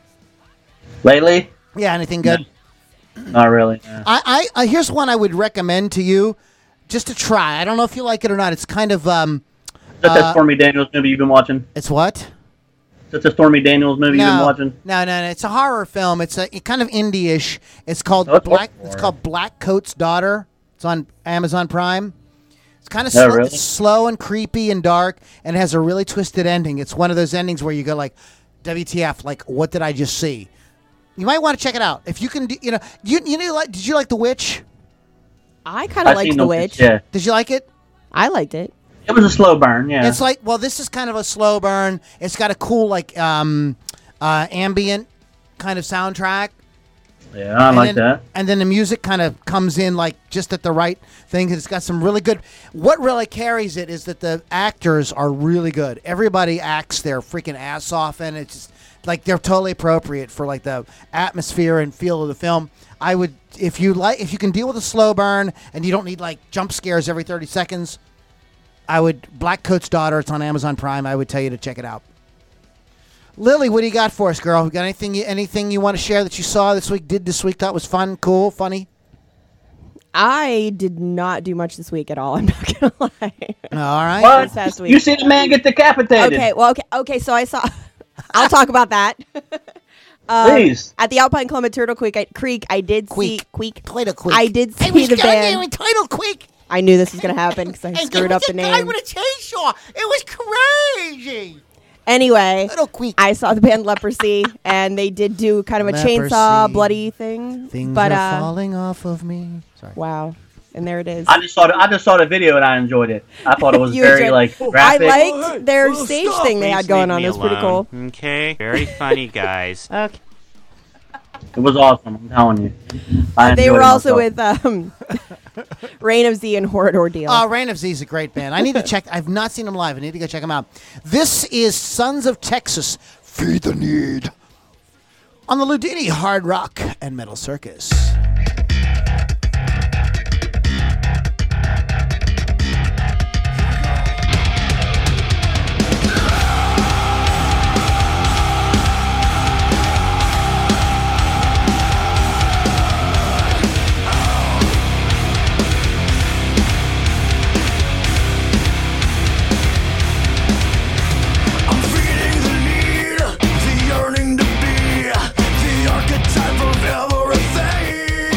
Lately, Yeah, anything good? not really. no. I here's one I would recommend to you, just to try. I don't know if you like it or not. It's kind of Is that that Stormy Daniels movie you've been watching? It's what? Is that the Stormy Daniels movie you've been watching? No. It's a horror film. It's a kind of indie-ish. It's called Oh, it's Black. horror. It's called Black Coat's Daughter. It's on Amazon Prime. It's kind of Oh, really? slow and creepy and dark, and it has a really twisted ending. It's one of those endings where you go like, "WTF? Like, what did I just see?" You might want to check it out if you can. You know, like. Did you like The Witch? I kind of I've liked seen The those- Witch. Yeah, Did you like it? I liked it. it was a slow burn. Yeah, It's like, well, this is kind of a slow burn. It's got a cool like ambient kind of soundtrack. yeah, I like then, that. And then the music kind of comes in like just at the right thing. It's got some really good. What really carries it is that the actors are really good. Everybody acts their freaking ass off, and it's just like they're totally appropriate for like the atmosphere and feel of the film. I would, if you can deal with a slow burn and you don't need like jump scares every 30 seconds, I would. Black Coat's Daughter. It's on Amazon Prime. I would tell you to check it out. Lily, what do you got for us, girl? You got anything you want to share that you saw this week, did this week, thought was fun, cool, funny? I did not do much this week at all. I'm not gonna lie. All right. What? This past week. You see the man get decapitated? Okay. Well. Okay. So I saw. I'll talk about that. Please. At the Alpine Club at Turtle Creek, I did see Queek. Title Queek. I did see the band. Title Queek. I knew this was gonna happen because I And screwed there up was the a guy name. with a chainsaw. It was crazy. Anyway, Title Queek. I saw the band Leprosy, and they did do kind of a chainsaw, Leprosy. bloody thing. Things but are falling off of me. Sorry. wow, and there it is. I just saw the video and I enjoyed it. I thought it was You very enjoyed- like I graphic. liked their Oh, stage stop. thing they had Please going leave on. me It was pretty cool. alone. Okay, very funny, guys. Okay. It was awesome. I'm telling you. I They enjoyed were it also myself. with Reign of Z and Horrid Ordeal. Reign of Z is a great band. I need to check. I've not seen them live. I need to go check them out. This is Sons of Texas. Feed the Need. On the Ludini Hard Rock and Metal Circus. I'm feeding the need, the yearning to be the archetype of everything.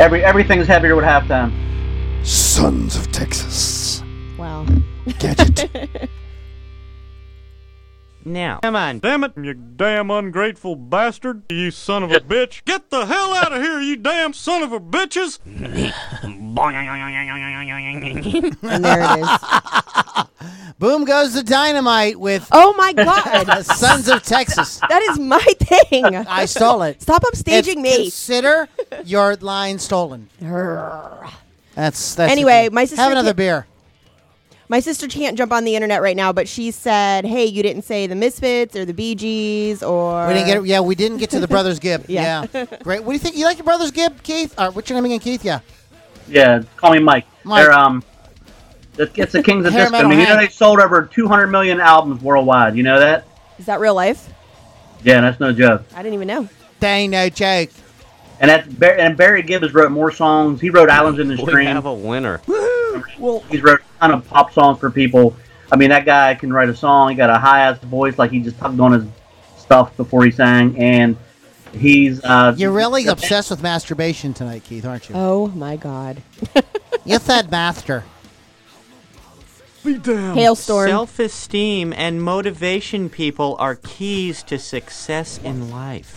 Everything's heavier with halftime. Sons of Texas. Wow. Gadget. Now, come on. Damn it, you damn ungrateful bastard. You son of a bitch. Get the hell out of here, you damn son of a bitches. And there it is. Boom goes the dynamite with Oh my God. Sons of Texas. That is my thing. I stole it. Stop upstaging me. Consider your line stolen. That's Anyway, my sister have another can't- beer. My sister can't jump on the internet right now, but she said, "Hey, you didn't say the Misfits or the Bee Gees or." We didn't get to the Brothers Gibb. Yeah. Great. What do you think? You like your Brothers Gibb, Keith? What's your name again, Keith? Yeah. Yeah, call me Mike. Mike. They're it's the kings of Hair disco. I metal mean, you know Hank. they sold over 200 million albums worldwide. You know that? Is that real life? Yeah, that's no joke. I didn't even know. Dang no joke. And Barry Gibb has wrote more songs. He wrote Islands in the We Stream. have a winner. He's wrote a ton of pop songs for people. I mean, that guy can write a song. He got a high-ass voice, like he just tugged on his stuff before he sang. And he's... You're really obsessed with masturbation tonight, Keith, aren't you? Oh my God. You said master. Be damned. Hailstorm. Self-esteem and motivation, people, are keys to success in life.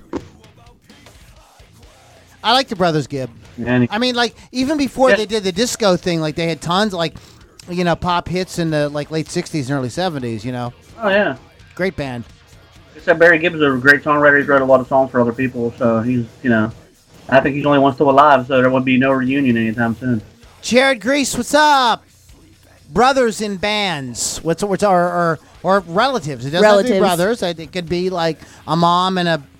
I like the Brothers Gibb. And I mean, like, even before Yeah. they did the disco thing, like, they had tons of, like, pop hits in the, like, late 60s and early 70s, oh, yeah. Great band. I said Barry Gibb is a great songwriter. He's wrote a lot of songs for other people. So he's, I think he's the only one still alive. So there won't be no reunion anytime soon. Jared Grease, what's up? Brothers in bands. Or relatives. It doesn't have to be Relatives. brothers. It could be, like, a mom and a,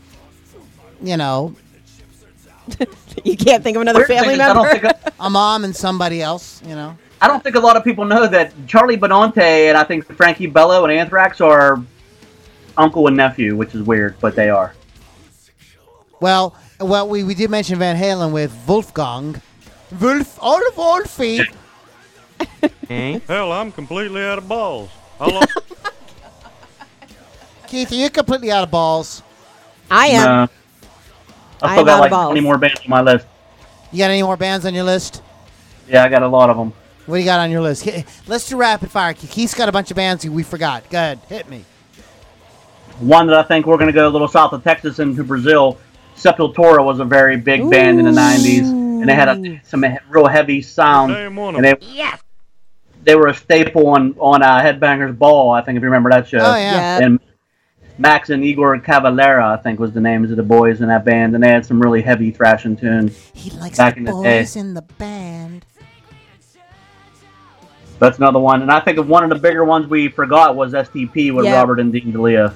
You can't think of another Weird family thing is, I member. don't think a mom and somebody else, I don't think a lot of people know that Charlie Benante and I think Frankie Bello and Anthrax are uncle and nephew, which is weird, but they are. Well, we did mention Van Halen with Wolfgang. Wolfie. Eh? Hell, I'm completely out of balls. How long? Keith, are you completely out of balls? I am. I I'm still out got of like balls. 20 more bands on my list. You got any more bands on your list? Yeah, I got a lot of them. What do you got on your list? Let's do rapid fire. Keith's got a bunch of bands we forgot. Go ahead, hit me. One that I think we're going to go a little south of Texas into Brazil. Sepultura was a very big band in the 90s, and they had some real heavy sound. Damn one And of they were a staple on Headbangers Ball, I think, if you remember that show. Oh, yeah. Yeah. And Max and Igor Cavalera, I think, was the names of the boys in that band, and they had some really heavy thrashing tunes. He likes Back the in the day. boys in the band. That's another one. And I think one of the bigger ones we forgot was STP with Yeah. Robert and Dean DeLeo.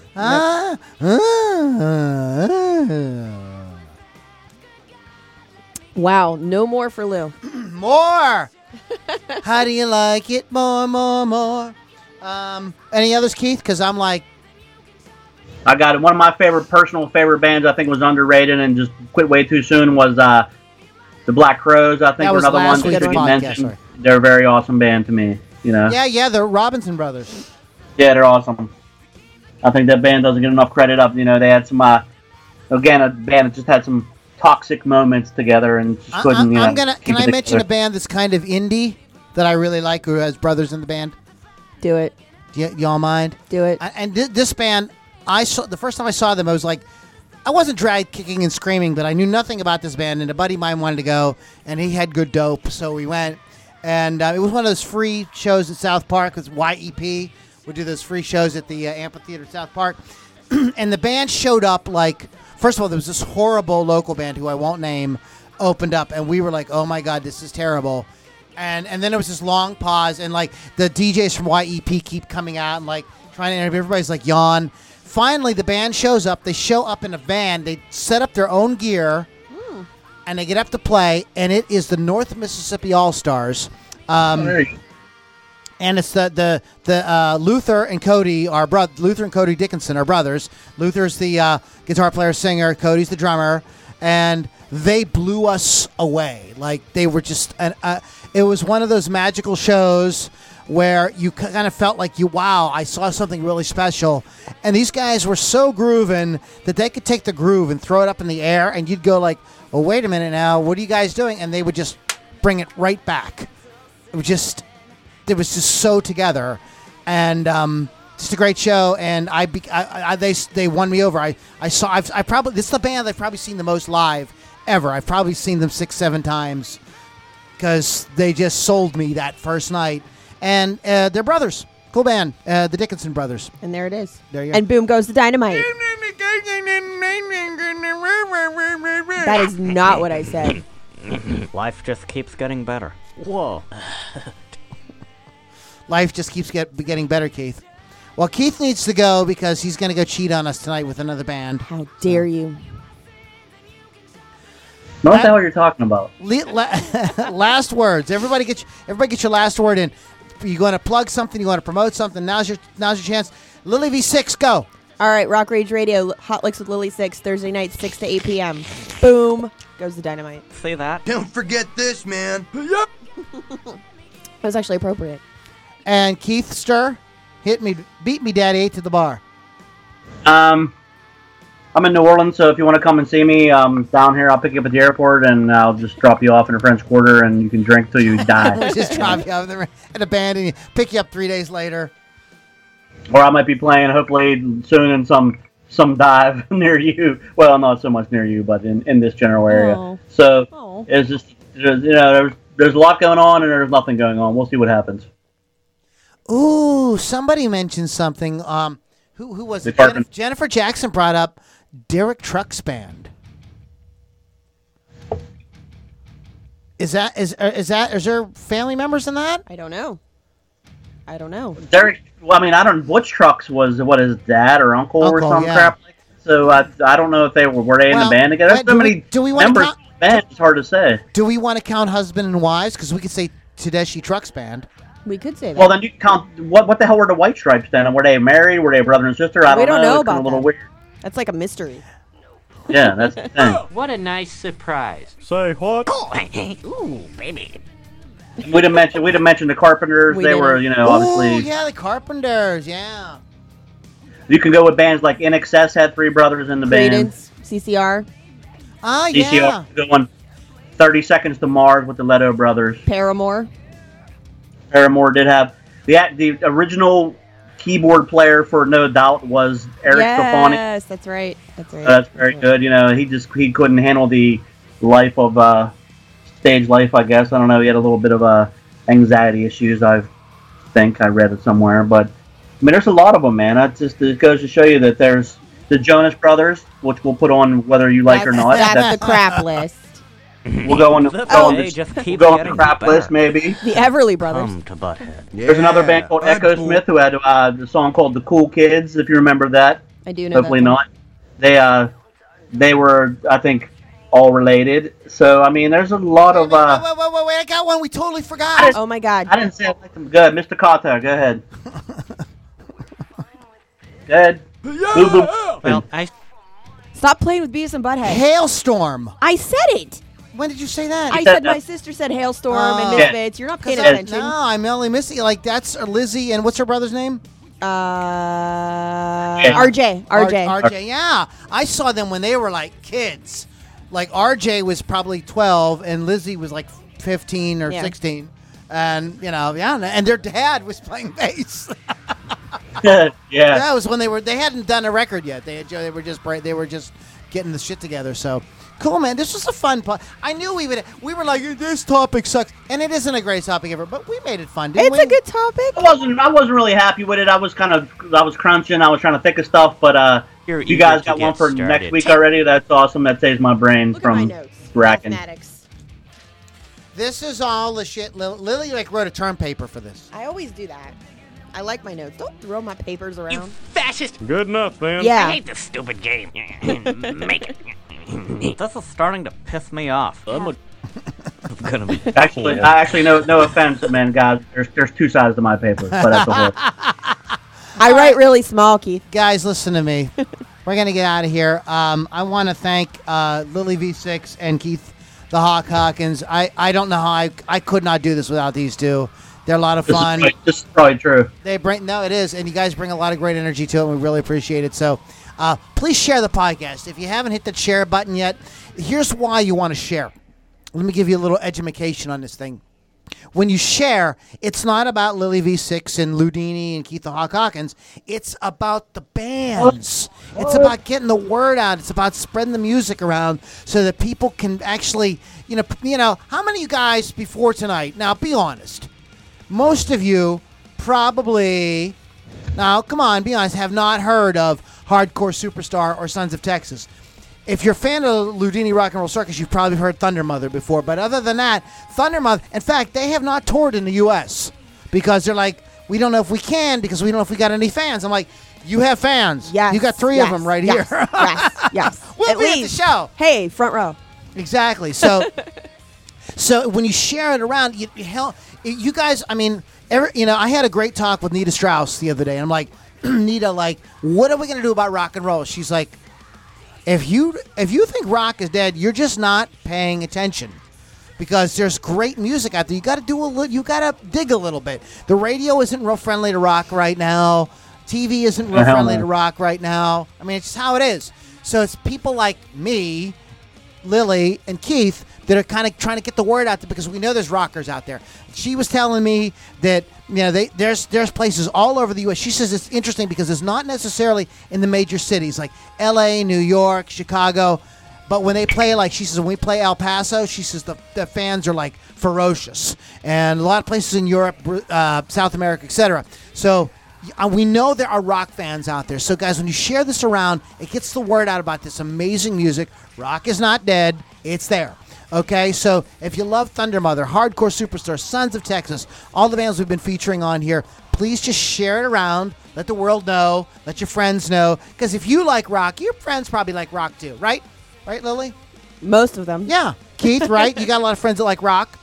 Wow. No more for Lou. More. How do you like it? More. Any others, Keith? Because I'm like, I got it. One of my personal favorite bands I think was underrated and just quit way too soon was the Black Crows. I think That were was another last one week's that we podcast, mentioned. sorry. They're a very awesome band to me. yeah, the Robinson Brothers. Yeah, they're awesome. I think that band doesn't get enough credit up. They had some, again, a band that just had some toxic moments together and just couldn't, Can I mention a band that's kind of indie that I really like who has brothers in the band? Do it. Y'all mind? Do it. And this band, the first time I saw them, I was like, I wasn't dragged kicking and screaming, but I knew nothing about this band, and a buddy of mine wanted to go, and he had good dope, so we went. And it was one of those free shows at South Park. It was YEP. Would do those free shows at the amphitheater at South Park. And the band showed up like, first of all, there was this horrible local band who I won't name opened up, and we were like, oh my God, this is terrible. And then there was this long pause, and like the DJs from YEP keep coming out and like trying to interview. Everybody's like yawn. Finally, the band shows up. They show up in a van. They set up their own gear, and they get up to play. And it is the North Mississippi All Stars. And it's the Luther and Cody are Luther and Cody Dickinson are brothers. Luther's the guitar player, singer. Cody's the drummer, and they blew us away. Like they were just it was one of those magical shows. where you kind of felt like wow, I saw something really special. And these guys were so grooving that they could take the groove and throw it up in the air, and you'd go like, well, wait a minute now, what are you guys doing? And they would just bring it right back. It was just so together, and just a great show. And they won me over. I probably, this is the band I've probably seen the most live ever. I've probably seen them 6-7 times because they just sold me that first night. And they're brothers, cool band, the Dickinson brothers. And there it is. There you go. And boom goes the dynamite. That is not what I said. Life just keeps getting better. Whoa. Life just keeps getting better, Keith. Well, Keith needs to go because he's going to go cheat on us tonight with another band. How dare you? What the hell you're talking about? Last words. Everybody get your last word in. You want to plug something? You want to promote something? Now's your chance. Lily V6, go. All right, Rock Rage Radio, Hot Licks with Lily 6, Thursday night, 6 to 8 p.m. Boom goes the dynamite. See that? Don't forget this, man. That was actually appropriate. And Keith Stir, beat me, Daddy, 8 to the bar. I'm in New Orleans, so if you want to come and see me down here, I'll pick you up at the airport, and I'll just drop you off in a French Quarter, and you can drink till you die. We'll just drop you off in a band and pick you up 3 days later. Or I might be playing, hopefully, soon in some dive near you. Well, not so much near you, but in this general area. Oh. So it's just, there's a lot going on, and there's nothing going on. We'll see what happens. Ooh, somebody mentioned something. Who was it? Jennifer Jackson brought up Derek Trucks Band. Is there family members in that? I don't know. Derek, well, I mean, Butch Trucks was his dad or uncle or some crap like that. So I don't know if they were they in the band together. There's so many members of the band, it's hard to say. Do we want to count husband and wives? Because we could say Tedeschi Trucks Band. We could say that. Well, then you can count, what the hell were the White Stripes then? Were they married? Were they brother and sister? I We don't don't know It's about a little that. weird. That's like a mystery. Yeah, that's the thing. What a nice surprise. Say what? Ooh, baby. We'd have mentioned the Carpenters. We they were, didn't. obviously. Oh, yeah, the Carpenters, yeah. You can go with bands like NXS had 3 brothers in the band. Credence, CCR, Ah, yeah. DCR going 30 Seconds to Mars with the Leto brothers. Paramore. Paramore did have the original keyboard player for No Doubt was Eric Stefani. Yes, that's right. That's very good. He couldn't handle the life of stage life, I guess. I don't know. He had a little bit of anxiety issues. I think I read it somewhere, but I mean, there's a lot of them, man. It goes to show you that there's the Jonas Brothers, which we'll put on whether you like or not. That's the crap list. We'll go on the crap list, maybe. The Everly Brothers. Come to Butthead. There's another band called Echo Smith who had the song called "The Cool Kids," if you remember that. I do know. Hopefully that not. They were, I think, all related. So I mean, there's a lot of. Wait! I got one we totally forgot. Oh my God! I didn't say I liked them. Good, Mr. Carter. Go ahead. Go ahead. Well, Stop playing with Beavis and Butthead. Hailstorm. I said it. When did you say that? I said my sister said Hailstorm and Yeah. Misfits. You're not paying attention. No, I'm only missing. Like that's Lizzie and what's her brother's name? RJ. RJ. Yeah, I saw them when they were like kids. Like RJ was probably 12 and Lizzie was like 15 or 16, and and their dad was playing bass. Yeah. That was when they hadn't done a record yet. They were just getting the shit together. So cool, man. This was a fun part. I knew we were like, this topic sucks, and it isn't a great topic ever, but we made it fun. Didn't It's we? a good topic. I wasn't really happy with it. I was crunching. I was trying to think of stuff, but You're you eager guys to got get one for started. next week already. That's awesome. That saves my brain Look at my from notes. racking. Mathematics. This is all the shit. Lily wrote a term paper for this. I always do that. I like my notes. Don't throw my papers You around. fascist! Good enough, then. I Yeah. hate this stupid game. Make it. This is starting to piss me off. I'm gonna be Actually, no offense, man, guys. There's 2 sides to my paper, but that's a whole. I write really small, Keith. Guys, listen to me. We're going to get out of here. I want to thank Lily V6 and Keith the Hawk Hawkins. I don't know how I could not do this without these two. They're a lot of fun. This is probably true. They bring it is, and you guys bring a lot of great energy to it. And we really appreciate it. So, please share the podcast. If you haven't hit that share button yet, here's why you want to share. Let me give you a little education on this thing. When you share, it's not about Lily V6 and Ludini and Keith the Hawk Hawkins. It's about the bands. It's about getting the word out. It's about spreading the music around so that people can actually, you know, how many of you guys before tonight? Now, be honest. Most of you probably, now come on, be honest, have not heard of Hardcore Superstar or Sons of Texas. If you're a fan of Ludini Rock and Roll Circus, you've probably heard Thunder Mother before. But other than that, Thunder Mother, in fact, they have not toured in the U.S. because they're like, we don't know if we can because we don't know if we got any fans. I'm like, you have fans. Yes. You got three of them right here. Yes. We'll be at the show. Hey, front row. Exactly. So, so when you share it around, you guys, I mean, I had a great talk with Nita Strauss the other day. And I'm like, Nita, like, what are we going to do about rock and roll? She's like, if you think rock is dead, you're just not paying attention, because there's great music out there. You got to dig a little bit. The radio isn't real friendly to rock right now. TV isn't real friendly to rock right now. I mean, it's just how it is. So it's people like me, Lily, and Keith that are kind of trying to get the word out there, because we know there's rockers out there. She was telling me that there's places all over the U.S. She says it's interesting because it's not necessarily in the major cities like L.A., New York, Chicago, but when they play, like she says, when we play El Paso, she says the fans are like ferocious, and a lot of places in Europe, South America, etc. So we know there are rock fans out there. So guys, when you share this around, it gets the word out about this amazing music. Rock is not dead; it's there. Okay, so if you love Thunder Mother, Hardcore Superstar, Sons of Texas, all the bands we've been featuring on here, please just share it around. Let the world know. Let your friends know. Because if you like rock, your friends probably like rock too, right? Right, Lily? Most of them. Yeah. Keith, right? You got a lot of friends that like rock.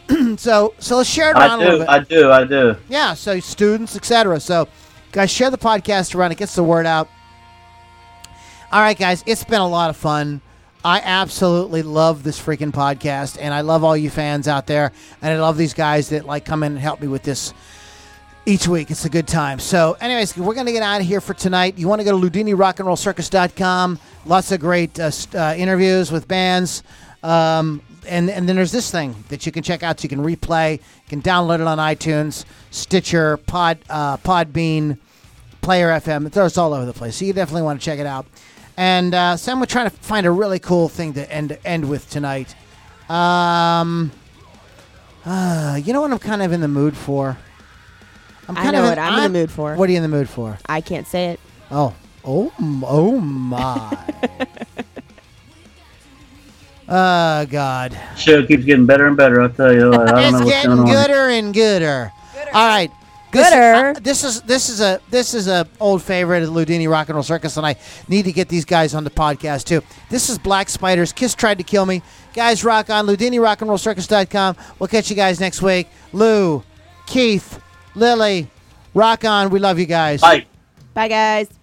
so let's share it around a little bit. I do. Yeah, so students, etc. So, guys, share the podcast around. It gets the word out. All right, guys, it's been a lot of fun. I absolutely love this freaking podcast, and I love all you fans out there, and I love these guys that like come in and help me with this each week. It's a good time. So, anyways, we're going to get out of here for tonight. You want to go to LudiniRockandRollCircus.com. Lots of great interviews with bands. And then there's this thing that you can check out. So you can replay. You can download it on iTunes, Stitcher, Podbean, Player FM. It's all over the place. So you definitely want to check it out. And Sam, we're trying to find a really cool thing to end with tonight. You know what I'm kind of in the mood for? I know what I'm in the mood for. What are you in the mood for? I can't say it. Oh my. God. Show keeps getting better and better, I'll tell you. I don't know It's what's getting going on. gooder and gooder. All right. Gooder. This is a old favorite of the Ludini Rock and Roll Circus, and I need to get these guys on the podcast too. This is Black Spiders. Kiss Tried to Kill Me. Guys, rock on. LudiniRockandRollCircus.com. We'll catch you guys next week. Lou, Keith, Lily, rock on. We love you guys. Bye. Bye, guys.